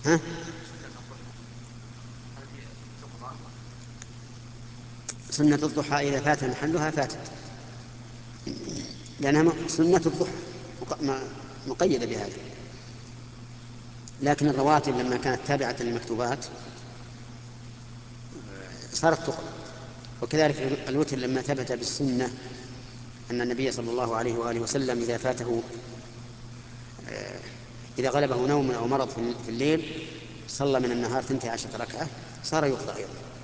ها؟ سنة الضحى إذا فات محلها فاتت، لأنها سنة الضحى مقيدة بهذا. لكن الرواتب لما كانت تابعة للمكتوبات صارت تقضى. وكذلك الوتر لما ثبت بالسنة أن النبي صلى الله عليه وآله وسلم إذا فاته إذا غلبه نوم أو مرض في الليل صلى من النهار 12 ركعة، صار يقضى أيضا.